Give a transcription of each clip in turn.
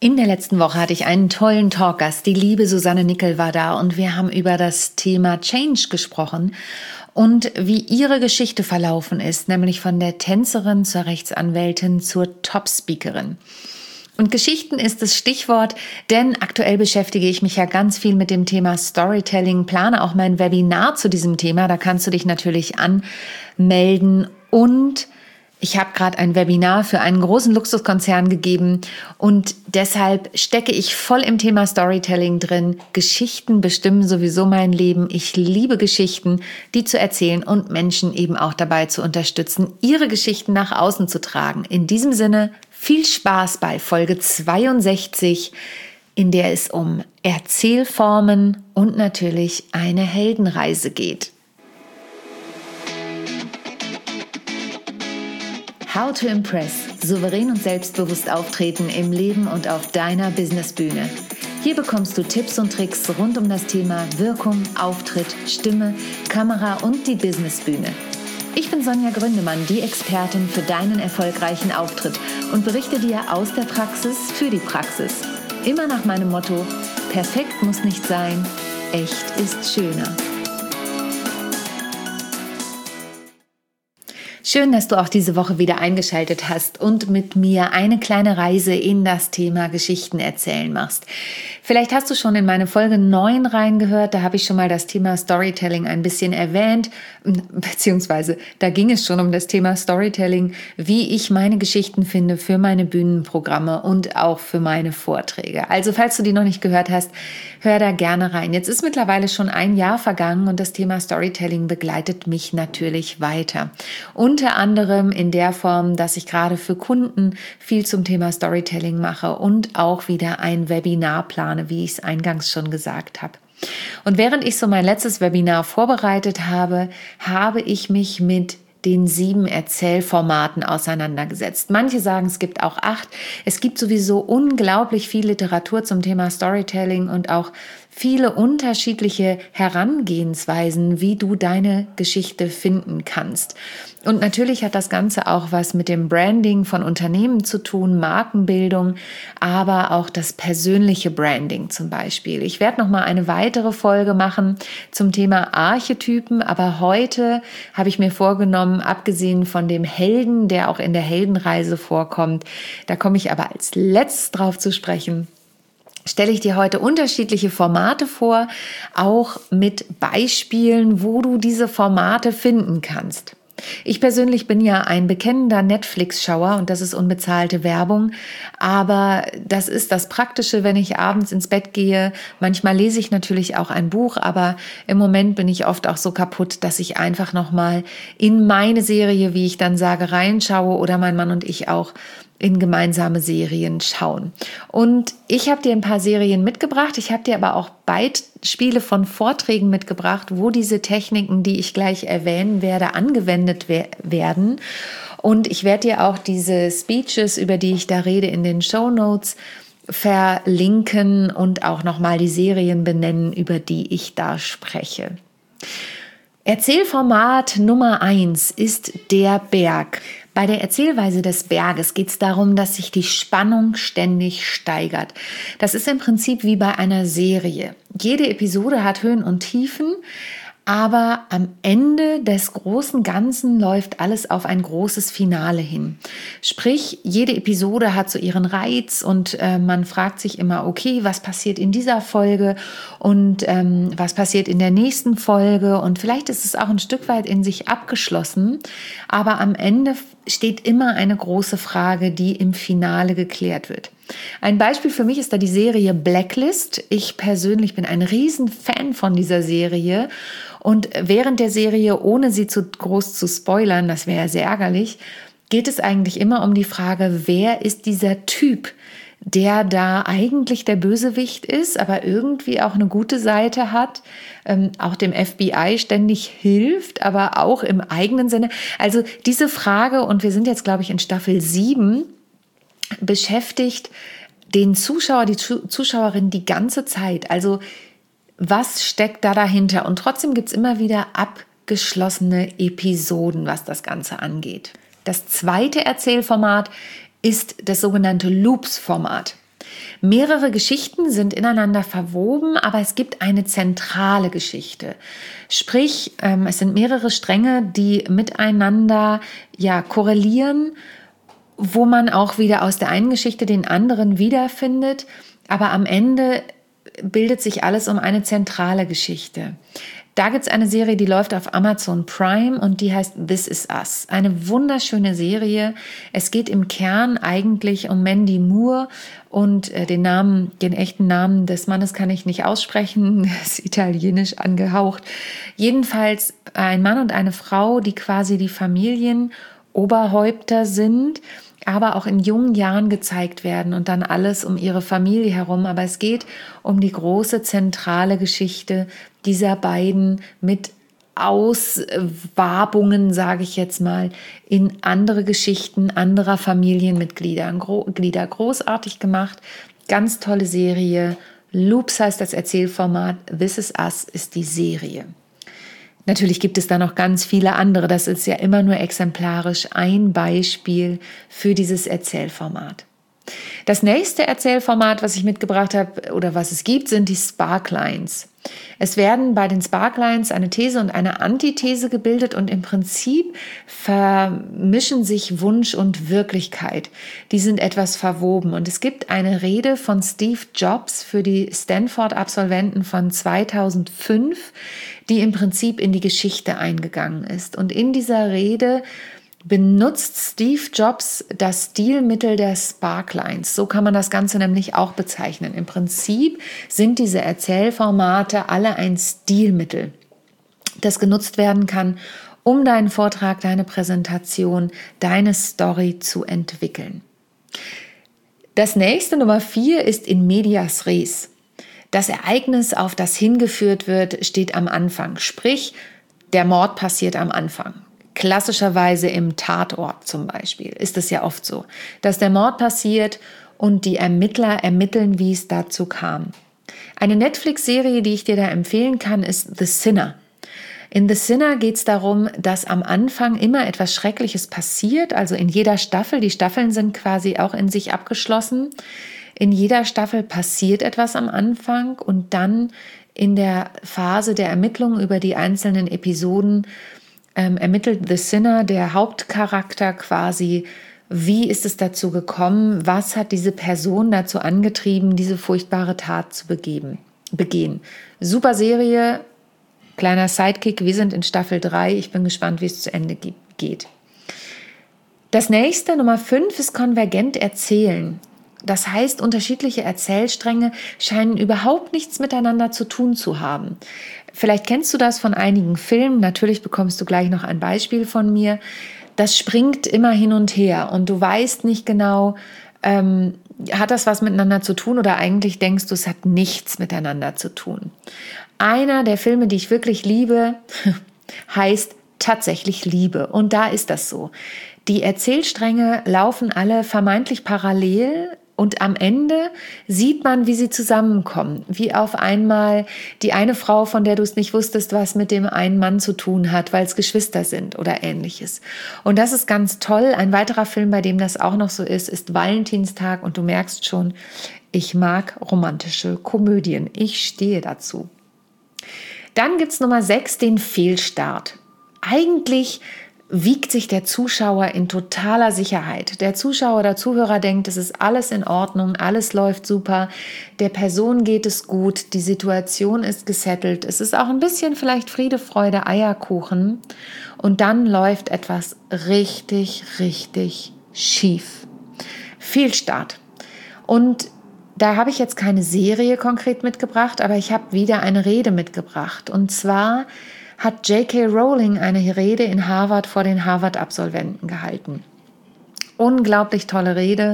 In der letzten Woche hatte ich einen tollen Talkgast. Die liebe Susanne Nickel war da und wir haben über das Thema Change gesprochen und wie ihre Geschichte verlaufen ist, nämlich von der Tänzerin zur Rechtsanwältin zur Top-Speakerin. Und Geschichten ist das Stichwort, denn aktuell beschäftige ich mich ja ganz viel mit dem Thema Storytelling, plane auch mein Webinar zu diesem Thema, da kannst du dich natürlich anmelden und ich habe gerade ein Webinar für einen großen Luxuskonzern gegeben und deshalb stecke ich voll im Thema Storytelling drin. Geschichten bestimmen sowieso mein Leben. Ich liebe Geschichten, die zu erzählen und Menschen eben auch dabei zu unterstützen, ihre Geschichten nach außen zu tragen. In diesem Sinne viel Spaß bei Folge 62, in der es um Erzählformen und natürlich eine Heldenreise geht. How to Impress. Souverän und selbstbewusst auftreten im Leben und auf deiner Businessbühne. Hier bekommst du Tipps und Tricks rund um das Thema Wirkung, Auftritt, Stimme, Kamera und die Businessbühne. Ich bin Sonja Gründemann, die Expertin für deinen erfolgreichen Auftritt und berichte dir aus der Praxis für die Praxis. Immer nach meinem Motto: Perfekt muss nicht sein, echt ist schöner. Schön, dass du auch diese Woche wieder eingeschaltet hast und mit mir eine kleine Reise in das Thema Geschichten erzählen machst. Vielleicht hast du schon in meine Folge 9 reingehört, da habe ich schon mal das Thema Storytelling ein bisschen erwähnt, beziehungsweise da ging es schon um das Thema Storytelling, wie ich meine Geschichten finde für meine Bühnenprogramme und auch für meine Vorträge. Also falls du die noch nicht gehört hast, hör da gerne rein. Jetzt ist mittlerweile schon ein Jahr vergangen und das Thema Storytelling begleitet mich natürlich weiter. Unter anderem in der Form, dass ich gerade für Kunden viel zum Thema Storytelling mache und auch wieder ein Webinar plane, wie ich es eingangs schon gesagt habe. Und während ich so mein letztes Webinar vorbereitet habe, habe ich mich mit den 7 Erzählformaten auseinandergesetzt. Manche sagen, es gibt auch 8. Es gibt sowieso unglaublich viel Literatur zum Thema Storytelling und auch viele unterschiedliche Herangehensweisen, wie du deine Geschichte finden kannst. Und natürlich hat das Ganze auch was mit dem Branding von Unternehmen zu tun, Markenbildung, aber auch das persönliche Branding zum Beispiel. Ich werde noch mal eine weitere Folge machen zum Thema Archetypen, aber heute habe ich mir vorgenommen, abgesehen von dem Helden, der auch in der Heldenreise vorkommt, da komme ich aber als letztes drauf zu sprechen, stelle ich dir heute unterschiedliche Formate vor, auch mit Beispielen, wo du diese Formate finden kannst. Ich persönlich bin ja ein bekennender Netflix-Schauer und das ist unbezahlte Werbung, aber das ist das Praktische, wenn ich abends ins Bett gehe. Manchmal lese ich natürlich auch ein Buch, aber im Moment bin ich oft auch so kaputt, dass ich einfach nochmal in meine Serie, wie ich dann sage, reinschaue oder mein Mann und ich auch in gemeinsame Serien schauen. Und ich habe dir ein paar Serien mitgebracht. Ich habe dir aber auch Beispiele von Vorträgen mitgebracht, wo diese Techniken, die ich gleich erwähnen werde, angewendet werden. Und ich werde dir auch diese Speeches, über die ich da rede, in den Shownotes verlinken und auch nochmal die Serien benennen, über die ich da spreche. Erzählformat Nummer 1 ist der Berg. Bei der Erzählweise des Berges geht es darum, dass sich die Spannung ständig steigert. Das ist im Prinzip wie bei einer Serie. Jede Episode hat Höhen und Tiefen, aber am Ende des großen Ganzen läuft alles auf ein großes Finale hin. Sprich, jede Episode hat so ihren Reiz und man fragt sich immer, okay, was passiert in dieser Folge und was passiert in der nächsten Folge, und vielleicht ist es auch ein Stück weit in sich abgeschlossen, aber am Ende steht immer eine große Frage, die im Finale geklärt wird. Ein Beispiel für mich ist da die Serie Blacklist. Ich persönlich bin ein Riesenfan von dieser Serie und während der Serie, ohne sie zu groß zu spoilern, das wäre sehr ärgerlich, geht es eigentlich immer um die Frage, wer ist dieser Typ, der da eigentlich der Bösewicht ist, aber irgendwie auch eine gute Seite hat, auch dem FBI ständig hilft, aber auch im eigenen Sinne. Also diese Frage, und wir sind jetzt, glaube ich, in Staffel 7, beschäftigt den Zuschauer, die Zuschauerin die ganze Zeit. Also was steckt da dahinter? Und trotzdem gibt es immer wieder abgeschlossene Episoden, was das Ganze angeht. Das zweite Erzählformat ist das sogenannte Loops-Format. Mehrere Geschichten sind ineinander verwoben, aber es gibt eine zentrale Geschichte. Sprich, es sind mehrere Stränge, die miteinander korrelieren, wo man auch wieder aus der einen Geschichte den anderen wiederfindet. Aber am Ende bildet sich alles um eine zentrale Geschichte. Da gibt es eine Serie, die läuft auf Amazon Prime und die heißt This Is Us. Eine wunderschöne Serie. Es geht im Kern eigentlich um Mandy Moore und den echten Namen des Mannes kann ich nicht aussprechen, das ist italienisch angehaucht. Jedenfalls ein Mann und eine Frau, die quasi die Familienoberhäupter sind, aber auch in jungen Jahren gezeigt werden und dann alles um ihre Familie herum. Aber es geht um die große zentrale Geschichte dieser beiden mit Auswabungen, sage ich jetzt mal, in andere Geschichten anderer Familienmitglieder. Großartig gemacht, ganz tolle Serie. Loops heißt das Erzählformat, This Is Us ist die Serie. Natürlich gibt es da noch ganz viele andere. Das ist ja immer nur exemplarisch ein Beispiel für dieses Erzählformat. Das nächste Erzählformat, was ich mitgebracht habe oder was es gibt, sind die Sparklines. Es werden bei den Sparklines eine These und eine Antithese gebildet und im Prinzip vermischen sich Wunsch und Wirklichkeit. Die sind etwas verwoben und es gibt eine Rede von Steve Jobs für die Stanford-Absolventen von 2005, die im Prinzip in die Geschichte eingegangen ist. Und in dieser Rede benutzt Steve Jobs das Stilmittel der Sparklines. So kann man das Ganze nämlich auch bezeichnen. Im Prinzip sind diese Erzählformate alle ein Stilmittel, das genutzt werden kann, um deinen Vortrag, deine Präsentation, deine Story zu entwickeln. Das nächste, Nummer 4, ist in medias res. Das Ereignis, auf das hingeführt wird, steht am Anfang. Sprich, der Mord passiert am Anfang. Klassischerweise im Tatort zum Beispiel ist es ja oft so, dass der Mord passiert und die Ermittler ermitteln, wie es dazu kam. Eine Netflix-Serie, die ich dir da empfehlen kann, ist The Sinner. In The Sinner geht es darum, dass am Anfang immer etwas Schreckliches passiert, also in jeder Staffel, die Staffeln sind quasi auch in sich abgeschlossen, in jeder Staffel passiert etwas am Anfang und dann in der Phase der Ermittlung über die einzelnen Episoden ermittelt The Sinner, der Hauptcharakter quasi, wie ist es dazu gekommen, was hat diese Person dazu angetrieben, diese furchtbare Tat zu begehen. Super Serie, kleiner Sidekick, wir sind in Staffel 3, ich bin gespannt, wie es zu Ende geht. Das nächste, Nummer 5, ist konvergent erzählen. Das heißt, unterschiedliche Erzählstränge scheinen überhaupt nichts miteinander zu tun zu haben. Vielleicht kennst du das von einigen Filmen, natürlich bekommst du gleich noch ein Beispiel von mir. Das springt immer hin und her und du weißt nicht genau, hat das was miteinander zu tun oder eigentlich denkst du, es hat nichts miteinander zu tun. Einer der Filme, die ich wirklich liebe, heißt Tatsächlich Liebe und da ist das so. Die Erzählstränge laufen alle vermeintlich parallel und am Ende sieht man, wie sie zusammenkommen, wie auf einmal die eine Frau, von der du es nicht wusstest, was mit dem einen Mann zu tun hat, weil es Geschwister sind oder ähnliches. Und das ist ganz toll. Ein weiterer Film, bei dem das auch noch so ist Valentinstag und du merkst schon, ich mag romantische Komödien. Ich stehe dazu. Dann gibt's Nummer 6, den Fehlstart. Eigentlich wiegt sich der Zuschauer in totaler Sicherheit. Der Zuschauer oder Zuhörer denkt, es ist alles in Ordnung, alles läuft super, der Person geht es gut, die Situation ist gesettelt, es ist auch ein bisschen vielleicht Friede, Freude, Eierkuchen und dann läuft etwas richtig, richtig schief. Fehlstart. Und da habe ich jetzt keine Serie konkret mitgebracht, aber ich habe wieder eine Rede mitgebracht und zwar hat J.K. Rowling eine Rede in Harvard vor den Harvard-Absolventen gehalten. Unglaublich tolle Rede,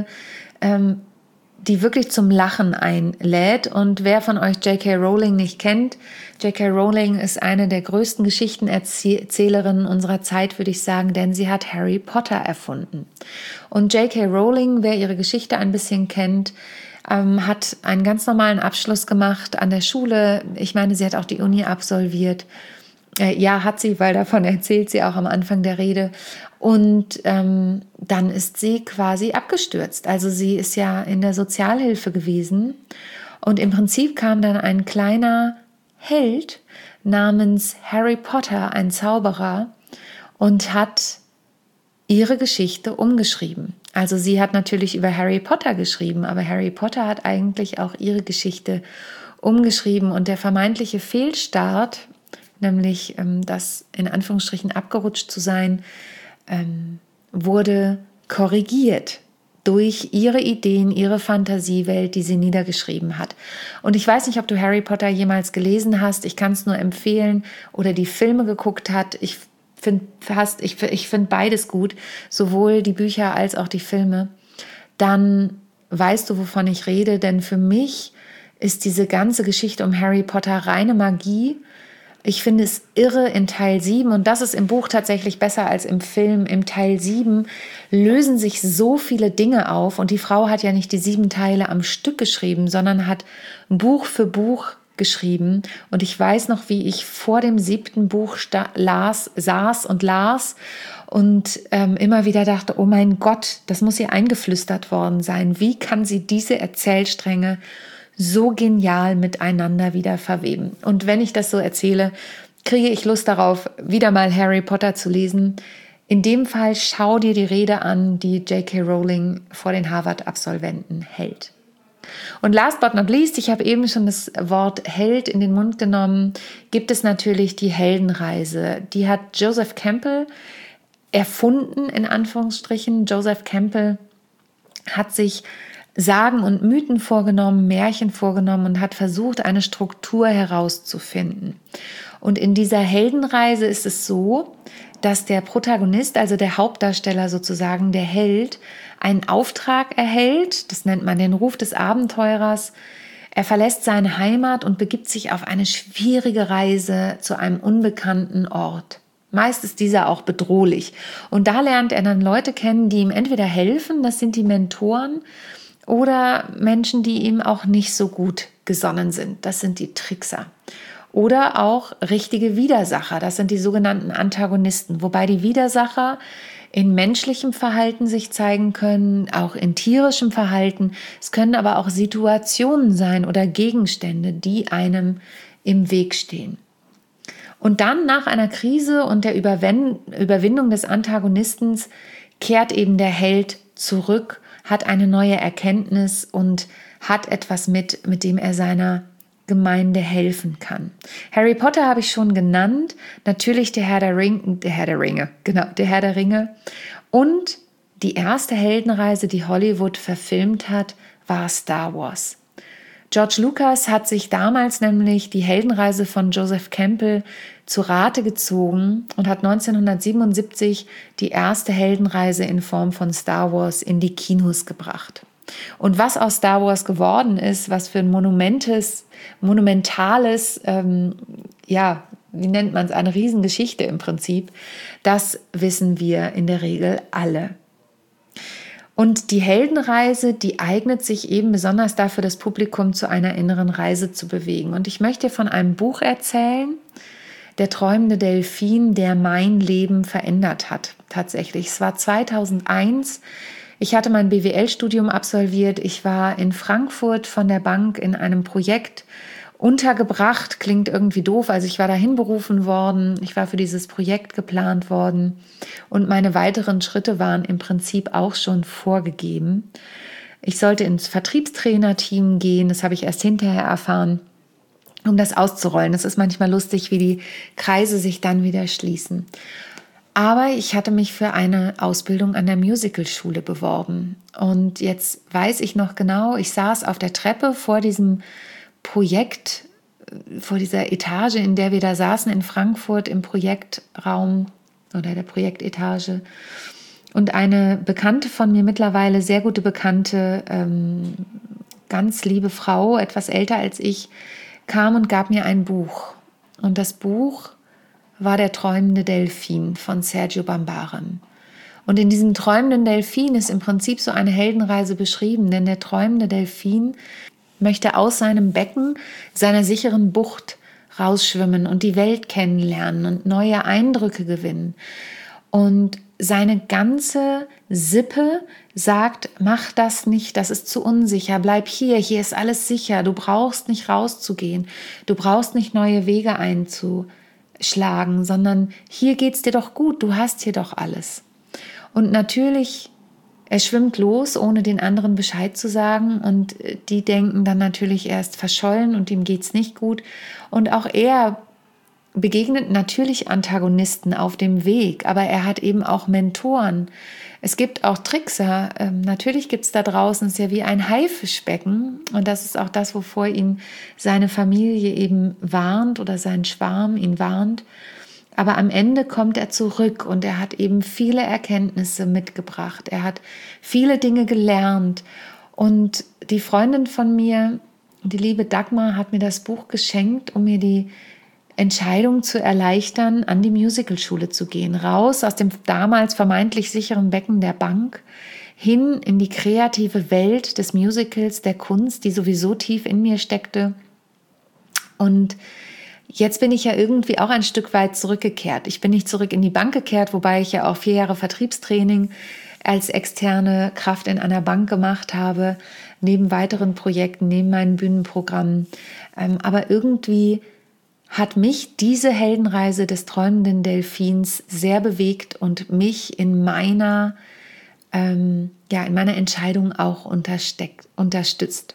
die wirklich zum Lachen einlädt. Und wer von euch J.K. Rowling nicht kennt, J.K. Rowling ist eine der größten Geschichtenerzählerinnen unserer Zeit, würde ich sagen, denn sie hat Harry Potter erfunden. Und J.K. Rowling, wer ihre Geschichte ein bisschen kennt, hat einen ganz normalen Abschluss gemacht an der Schule. Ich meine, sie hat auch die Uni absolviert. Ja, hat sie, weil davon erzählt sie auch am Anfang der Rede. Und dann ist sie quasi abgestürzt. Also sie ist ja in der Sozialhilfe gewesen. Und im Prinzip kam dann ein kleiner Held namens Harry Potter, ein Zauberer, und hat ihre Geschichte umgeschrieben. Also sie hat natürlich über Harry Potter geschrieben, aber Harry Potter hat eigentlich auch ihre Geschichte umgeschrieben. Und der vermeintliche Fehlstart, nämlich das in Anführungsstrichen abgerutscht zu sein, wurde korrigiert durch ihre Ideen, ihre Fantasiewelt, die sie niedergeschrieben hat. Und ich weiß nicht, ob du Harry Potter jemals gelesen hast. Ich kann es nur empfehlen, oder die Filme geguckt hat. Ich finde beides gut, sowohl die Bücher als auch die Filme. Dann weißt du, wovon ich rede, denn für mich ist diese ganze Geschichte um Harry Potter reine Magie. Ich finde es irre in Teil 7, und das ist im Buch tatsächlich besser als im Film. Im Teil 7 lösen sich so viele Dinge auf, und die Frau hat ja nicht die 7 Teile am Stück geschrieben, sondern hat Buch für Buch geschrieben. Und ich weiß noch, wie ich vor dem 7. Buch saß und las und immer wieder dachte, oh mein Gott, das muss ihr eingeflüstert worden sein. Wie kann sie diese Erzählstränge so genial miteinander wieder verweben? Und wenn ich das so erzähle, kriege ich Lust darauf, wieder mal Harry Potter zu lesen. In dem Fall schau dir die Rede an, die J.K. Rowling vor den Harvard-Absolventen hält. Und last but not least, ich habe eben schon das Wort Held in den Mund genommen, gibt es natürlich die Heldenreise. Die hat Joseph Campbell erfunden, in Anführungsstrichen. Joseph Campbell hat sich Sagen und Mythen vorgenommen, Märchen vorgenommen und hat versucht, eine Struktur herauszufinden. Und in dieser Heldenreise ist es so, dass der Protagonist, also der Hauptdarsteller sozusagen, der Held, einen Auftrag erhält. Das nennt man den Ruf des Abenteurers. Er verlässt seine Heimat und begibt sich auf eine schwierige Reise zu einem unbekannten Ort. Meist ist dieser auch bedrohlich. Und da lernt er dann Leute kennen, die ihm entweder helfen, das sind die Mentoren, oder Menschen, die ihm auch nicht so gut gesonnen sind, das sind die Trickser. Oder auch richtige Widersacher, das sind die sogenannten Antagonisten, wobei die Widersacher in menschlichem Verhalten sich zeigen können, auch in tierischem Verhalten. Es können aber auch Situationen sein oder Gegenstände, die einem im Weg stehen. Und dann nach einer Krise und der Überwindung des Antagonisten kehrt eben der Held zurück, hat eine neue Erkenntnis und hat etwas mit dem er seiner Gemeinde helfen kann. Harry Potter habe ich schon genannt, natürlich der Herr der Ringe. Und die erste Heldenreise, die Hollywood verfilmt hat, war Star Wars. George Lucas hat sich damals nämlich die Heldenreise von Joseph Campbell zu Rate gezogen und hat 1977 die erste Heldenreise in Form von Star Wars in die Kinos gebracht. Und was aus Star Wars geworden ist, was für ein monumentales, wie nennt man es, eine Riesengeschichte im Prinzip, das wissen wir in der Regel alle. Und die Heldenreise, die eignet sich eben besonders dafür, das Publikum zu einer inneren Reise zu bewegen. Und ich möchte von einem Buch erzählen, Der träumende Delfin, der mein Leben verändert hat. Tatsächlich, es war 2001. Ich hatte mein BWL-Studium absolviert. Ich war in Frankfurt von der Bank in einem Projekt untergebracht. Klingt irgendwie doof. Also ich war dahin berufen worden. Ich war für dieses Projekt geplant worden. Und meine weiteren Schritte waren im Prinzip auch schon vorgegeben. Ich sollte ins Vertriebstrainerteam gehen. Das habe ich erst hinterher erfahren, um das auszurollen. Es ist manchmal lustig, wie die Kreise sich dann wieder schließen. Aber ich hatte mich für eine Ausbildung an der Musicalschule beworben. Und jetzt weiß ich noch genau, ich saß auf der Treppe vor diesem Projekt, vor dieser Etage, in der wir da saßen in Frankfurt im Projektraum oder der Projektetage. Und eine Bekannte von mir, mittlerweile sehr gute Bekannte, ganz liebe Frau, etwas älter als ich, kam und gab mir ein Buch. Und das Buch war Der träumende Delfin von Sergio Bambaren. Und in diesem träumenden Delfin ist im Prinzip so eine Heldenreise beschrieben, denn der träumende Delfin möchte aus seinem Becken, seiner sicheren Bucht rausschwimmen und die Welt kennenlernen und neue Eindrücke gewinnen. Und seine ganze Sippe sagt, mach das nicht, das ist zu unsicher, bleib hier ist alles sicher, du brauchst nicht rauszugehen, du brauchst nicht neue Wege einzuschlagen, sondern hier geht's dir doch gut, du hast hier doch alles. Und natürlich, er schwimmt los, ohne den anderen Bescheid zu sagen, und die denken dann natürlich, er ist verschollen und ihm geht's nicht gut. Und auch er begegnet natürlich Antagonisten auf dem Weg, aber er hat eben auch Mentoren. Es gibt auch Trickser. Natürlich gibt es da draußen, es ist ja wie ein Haifischbecken, und das ist auch das, wovor ihn seine Familie eben warnt oder sein Schwarm ihn warnt. Aber am Ende kommt er zurück und er hat eben viele Erkenntnisse mitgebracht. Er hat viele Dinge gelernt, und die Freundin von mir, die liebe Dagmar, hat mir das Buch geschenkt, um mir die Entscheidung zu erleichtern, an die Musicalschule zu gehen. Raus aus dem damals vermeintlich sicheren Becken der Bank, hin in die kreative Welt des Musicals, der Kunst, die sowieso tief in mir steckte. Und jetzt bin ich ja irgendwie auch ein Stück weit zurückgekehrt. Ich bin nicht zurück in die Bank gekehrt, wobei ich ja auch 4 Jahre Vertriebstraining als externe Kraft in einer Bank gemacht habe, neben weiteren Projekten, neben meinen Bühnenprogrammen. Aber irgendwie hat mich diese Heldenreise des träumenden Delfins sehr bewegt und mich in meiner Entscheidung auch unterstützt.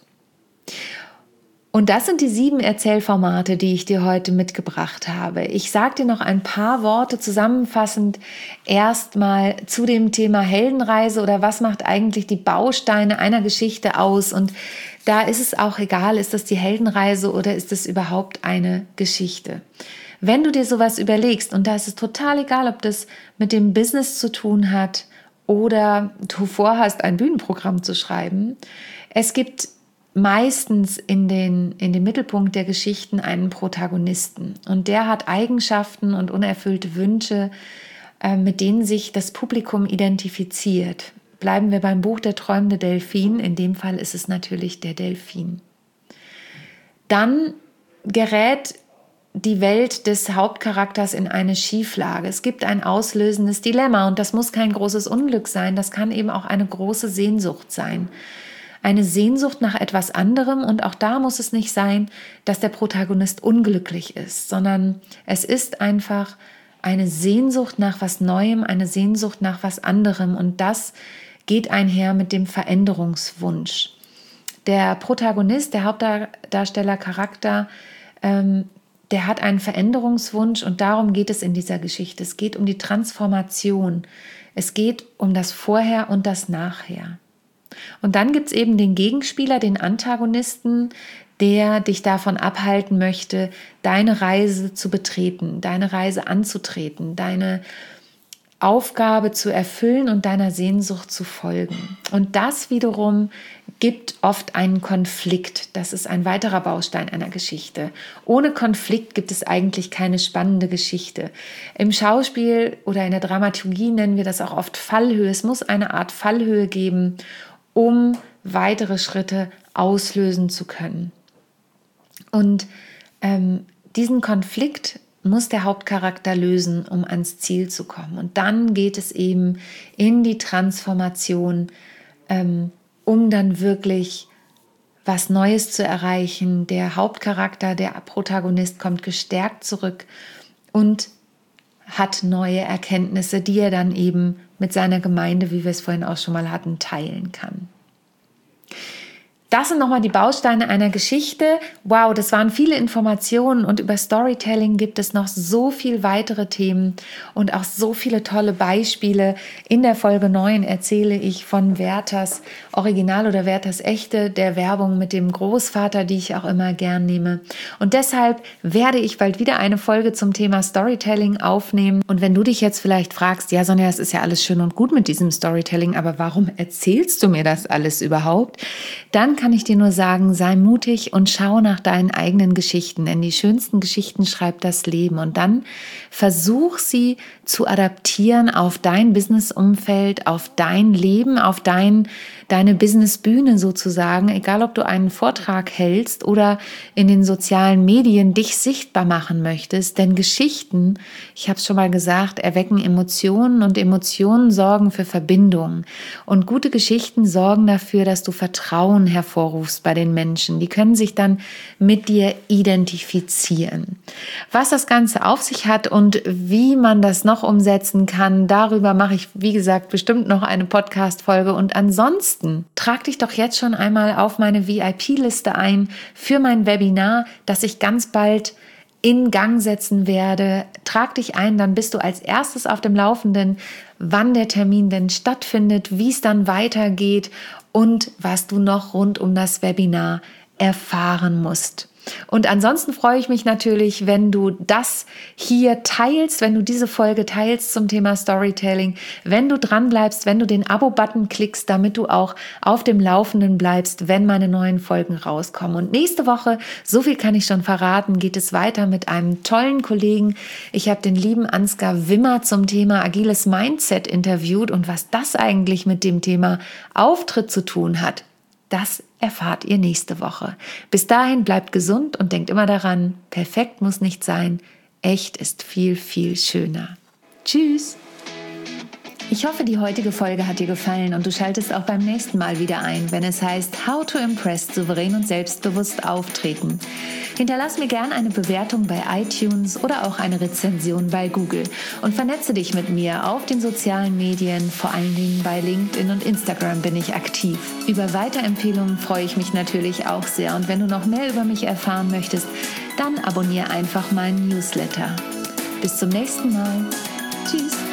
Und das sind die 7 Erzählformate, die ich dir heute mitgebracht habe. Ich sage dir noch ein paar Worte zusammenfassend erstmal zu dem Thema Heldenreise oder was macht eigentlich die Bausteine einer Geschichte aus. Und da ist es auch egal, ist das die Heldenreise oder ist es überhaupt eine Geschichte. Wenn du dir sowas überlegst, und da ist es total egal, ob das mit dem Business zu tun hat oder du vorhast, ein Bühnenprogramm zu schreiben, es gibt meistens in den Mittelpunkt der Geschichten einen Protagonisten. Und der hat Eigenschaften und unerfüllte Wünsche, mit denen sich das Publikum identifiziert. Bleiben wir beim Buch Der träumende Delfin. In dem Fall ist es natürlich der Delfin. Dann gerät die Welt des Hauptcharakters in eine Schieflage. Es gibt ein auslösendes Dilemma, und das muss kein großes Unglück sein. Das kann eben auch eine große Sehnsucht sein. Eine Sehnsucht nach etwas anderem, und auch da muss es nicht sein, dass der Protagonist unglücklich ist, sondern es ist einfach eine Sehnsucht nach was Neuem, eine Sehnsucht nach was anderem, und das geht einher mit dem Veränderungswunsch. Der Protagonist, der Hauptdarstellercharakter, der hat einen Veränderungswunsch, und darum geht es in dieser Geschichte. Es geht um die Transformation. Es geht um das Vorher und das Nachher. Und dann gibt es eben den Gegenspieler, den Antagonisten, der dich davon abhalten möchte, deine Reise zu betreten, deine Reise anzutreten, deine Aufgabe zu erfüllen und deiner Sehnsucht zu folgen. Und das wiederum gibt oft einen Konflikt. Das ist ein weiterer Baustein einer Geschichte. Ohne Konflikt gibt es eigentlich keine spannende Geschichte. Im Schauspiel oder in der Dramaturgie nennen wir das auch oft Fallhöhe. Es muss eine Art Fallhöhe geben, um weitere Schritte auslösen zu können. Und diesen Konflikt muss der Hauptcharakter lösen, um ans Ziel zu kommen. Und dann geht es eben in die Transformation, um dann wirklich was Neues zu erreichen. Der Hauptcharakter, der Protagonist, kommt gestärkt zurück und hat neue Erkenntnisse, die er dann eben mit seiner Gemeinde, wie wir es vorhin auch schon mal hatten, teilen kann. Das sind nochmal die Bausteine einer Geschichte. Wow, das waren viele Informationen, und über Storytelling gibt es noch so viel weitere Themen und auch so viele tolle Beispiele. In der Folge 9 erzähle ich von Werthers Original oder Werthers Echte, der Werbung mit dem Großvater, die ich auch immer gern nehme. Und deshalb werde ich bald wieder eine Folge zum Thema Storytelling aufnehmen. Und wenn du dich jetzt vielleicht fragst, ja Sonja, es ist ja alles schön und gut mit diesem Storytelling, aber warum erzählst du mir das alles überhaupt? Dann kann ich dir nur sagen, sei mutig und schau nach deinen eigenen Geschichten, denn die schönsten Geschichten schreibt das Leben. Und dann versuch sie zu adaptieren auf dein Businessumfeld, auf dein Leben, auf deine Businessbühne sozusagen, egal ob du einen Vortrag hältst oder in den sozialen Medien dich sichtbar machen möchtest, denn Geschichten, ich habe es schon mal gesagt, erwecken Emotionen und Emotionen sorgen für Verbindungen und gute Geschichten sorgen dafür, dass du Vertrauen hervorrufst bei den Menschen. Die können sich dann mit dir identifizieren. Was das Ganze auf sich hat und wie man das noch umsetzen kann, darüber mache ich, wie gesagt, bestimmt noch eine Podcast-Folge. Und ansonsten trag dich doch jetzt schon einmal auf meine VIP-Liste ein für mein Webinar, das ich ganz bald in Gang setzen werde. Trag dich ein, dann bist du als erstes auf dem Laufenden, wann der Termin denn stattfindet, wie es dann weitergeht und was du noch rund um das Webinar erfahren musst. Und ansonsten freue ich mich natürlich, wenn du das hier teilst, wenn du diese Folge teilst zum Thema Storytelling, wenn du dran bleibst, wenn du den Abo-Button klickst, damit du auch auf dem Laufenden bleibst, wenn meine neuen Folgen rauskommen. Und nächste Woche, so viel kann ich schon verraten, geht es weiter mit einem tollen Kollegen. Ich habe den lieben Ansgar Wimmer zum Thema agiles Mindset interviewt und was das eigentlich mit dem Thema Auftritt zu tun hat. Das erfahrt ihr nächste Woche. Bis dahin bleibt gesund und denkt immer daran, perfekt muss nicht sein, echt ist viel, viel schöner. Tschüss! Ich hoffe, die heutige Folge hat dir gefallen und du schaltest auch beim nächsten Mal wieder ein, wenn es heißt How to Impress, souverän und selbstbewusst auftreten. Hinterlass mir gerne eine Bewertung bei iTunes oder auch eine Rezension bei Google und vernetze dich mit mir auf den sozialen Medien, vor allen Dingen bei LinkedIn und Instagram bin ich aktiv. Über Weiterempfehlungen freue ich mich natürlich auch sehr und wenn du noch mehr über mich erfahren möchtest, dann abonniere einfach meinen Newsletter. Bis zum nächsten Mal. Tschüss!